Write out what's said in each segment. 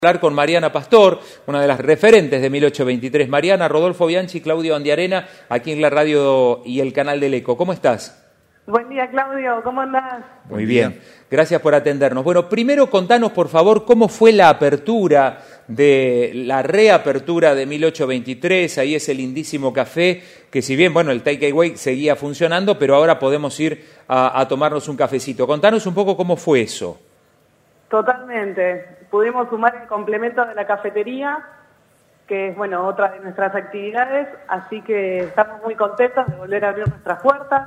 Hablar con Mariana Pastor, una de las referentes de 1823. Mariana, Rodolfo Bianchi, Claudio Andiarena, aquí en la radio y el canal del Eco. ¿Cómo estás? Buen día, Claudio. ¿Cómo andás? Muy bien. Gracias por atendernos. Bueno, primero contanos, por favor, cómo fue la apertura la reapertura de 1823. Ahí es el lindísimo café, que si bien, bueno, el takeaway seguía funcionando, pero ahora podemos ir a tomarnos un cafecito. Contanos un poco cómo fue eso. Totalmente. Pudimos sumar el complemento de la cafetería, que es, bueno, otra de nuestras actividades, así que estamos muy contentos de volver a abrir nuestras puertas.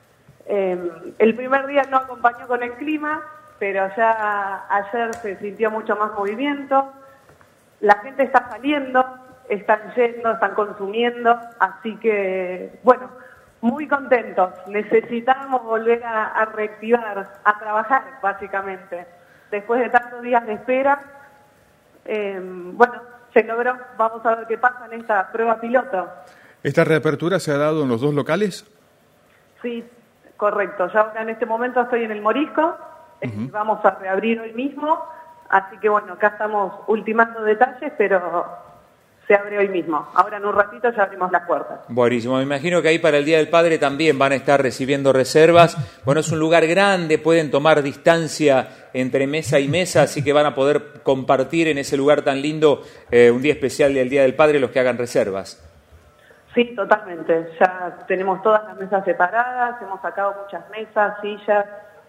El primer día no acompañó con el clima, pero ya ayer se sintió mucho más movimiento. La gente está saliendo, están yendo, están consumiendo, así que, bueno, muy contentos. Necesitamos volver a reactivar, a trabajar, básicamente. Después de tantos días de espera, bueno, se logró. Vamos a ver qué pasa en esta prueba piloto. ¿Esta reapertura se ha dado en los dos locales? Sí, correcto. Ya ahora en este momento estoy en el Morisco, vamos a reabrir hoy mismo, así que bueno, acá estamos ultimando detalles, pero se abre hoy mismo. Ahora en un ratito ya abrimos las puertas. Buenísimo. Me imagino que ahí para el Día del Padre también van a estar recibiendo reservas. Bueno, es un lugar grande, pueden tomar distancia entre mesa y mesa, así que van a poder compartir en ese lugar tan lindo un día especial del Día del Padre los que hagan reservas. Sí, totalmente. Ya tenemos todas las mesas separadas, hemos sacado muchas mesas, sillas.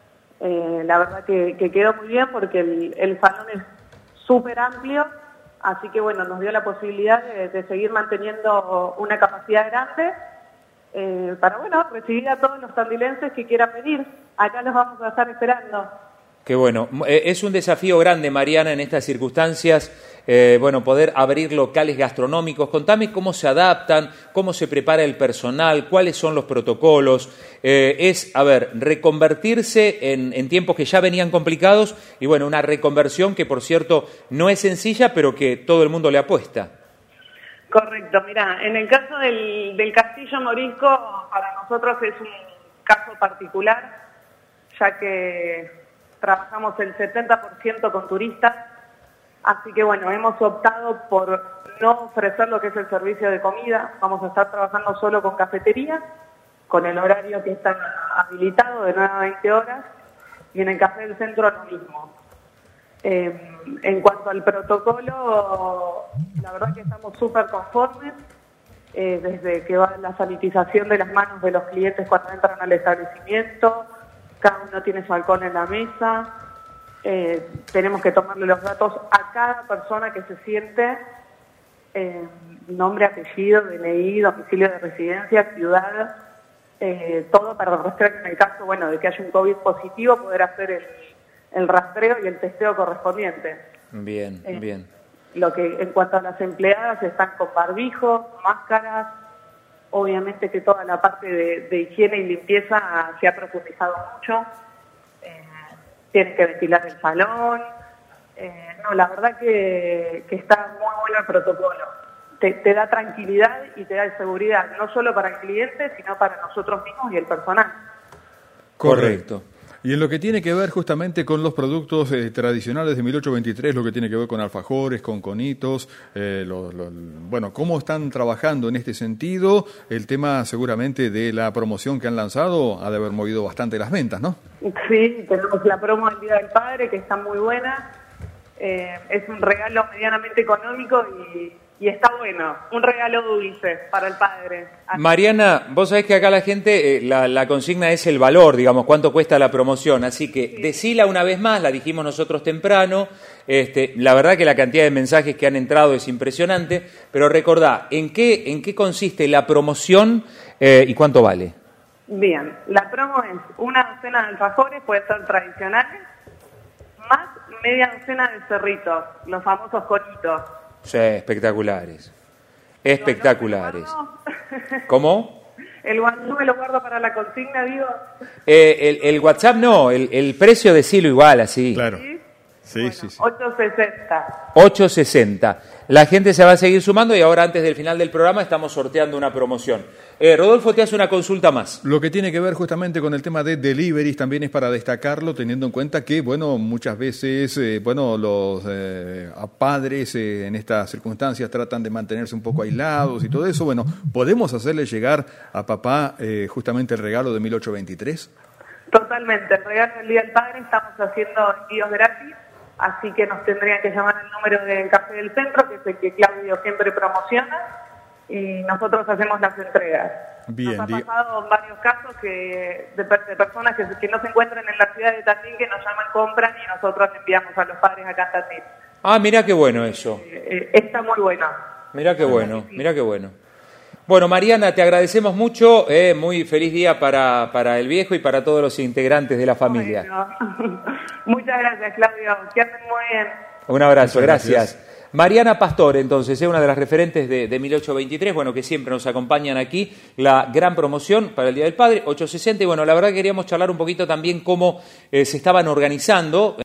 La verdad que quedó muy bien porque el salón es súper amplio. Así que bueno, nos dio la posibilidad de seguir manteniendo una capacidad grande para bueno, recibir a todos los tandilenses que quieran venir. Acá los vamos a estar esperando. Qué bueno. Es un desafío grande, Mariana, en estas circunstancias, bueno, poder abrir locales gastronómicos. Contame cómo se adaptan, cómo se prepara el personal, cuáles son los protocolos. Reconvertirse en tiempos que ya venían complicados y, bueno, una reconversión que, por cierto, no es sencilla, pero que todo el mundo le apuesta. Correcto. Mirá, en el caso del Castillo Morisco, para nosotros es un caso particular, ya que trabajamos el 70% con turistas, así que bueno, hemos optado por no ofrecer lo que es el servicio de comida. Vamos a estar trabajando solo con cafetería, con el horario que está habilitado de 9 a 20 horas, y en el Café del Centro lo mismo. En cuanto al protocolo, la verdad que estamos súper conformes, desde que va la sanitización de las manos de los clientes cuando entran al establecimiento. Cada uno tiene su alcohol en la mesa, tenemos que tomarle los datos a cada persona que se siente, nombre, apellido, DNI, domicilio de residencia, ciudad, todo para rastrear en el caso, bueno, de que haya un COVID positivo, poder hacer el rastreo y el testeo correspondiente. Bien, bien. Lo que en cuanto a las empleadas, están con barbijo, máscaras. Obviamente que toda la parte de higiene y limpieza se ha profundizado mucho. Tienen que ventilar el salón. No, la verdad que está muy bueno el protocolo. Te da tranquilidad y te da seguridad, no solo para el cliente, sino para nosotros mismos y el personal. Correcto. Y en lo que tiene que ver justamente con los productos tradicionales de 1823, lo que tiene que ver con alfajores, con conitos, bueno, ¿cómo están trabajando en este sentido? El tema seguramente de la promoción que han lanzado ha de haber movido bastante las ventas, ¿no? Sí, tenemos la promo del Día del Padre, que está muy buena. Es un regalo medianamente económico y está bueno, un regalo dulce para el padre. Mariana, vos sabés que acá la gente, la consigna es el valor, digamos, cuánto cuesta la promoción, así que sí, decila una vez más, la dijimos nosotros temprano, la verdad que la cantidad de mensajes que han entrado es impresionante, pero recordá, ¿en qué consiste la promoción y cuánto vale? Bien, la promo es una docena de alfajores, puede ser tradicionales, más media docena de cerritos, los famosos conitos. Sí, espectaculares. Espectaculares. ¿Cómo? El WhatsApp me lo guardo para la consigna, digo. El WhatsApp no, el precio decilo igual, así. Claro. Sí, bueno, sí. 860. 860. La gente se va a seguir sumando y ahora antes del final del programa estamos sorteando una promoción. Rodolfo te hace una consulta más. Lo que tiene que ver justamente con el tema de deliveries también es para destacarlo, teniendo en cuenta que, bueno, muchas veces, los padres en estas circunstancias tratan de mantenerse un poco aislados y todo eso. Bueno, ¿podemos hacerle llegar a papá justamente el regalo de 1823? Totalmente, el regalo del Día del Padre estamos haciendo envíos gratis, así que nos tendrían que llamar al número del Café del Centro, que es el que Claudio siempre promociona, y nosotros hacemos las entregas. Bien, nos ha pasado varios casos de personas que no se encuentran en la ciudad de Tandil, que nos llaman, compran y nosotros enviamos a los padres acá en Tandil. Ah, mirá qué bueno eso. Está muy bueno. Mirá qué bueno, mirá qué bueno. Bueno, Mariana, te agradecemos mucho, muy feliz día para el viejo y para todos los integrantes de la familia. Bueno. Muchas gracias, Claudio, que anden muy bien. Un abrazo, gracias. Mariana Pastor, entonces, es una de las referentes de 1823, bueno, que siempre nos acompañan aquí, la gran promoción para el Día del Padre, 860, y bueno, la verdad queríamos charlar un poquito también cómo se estaban organizando.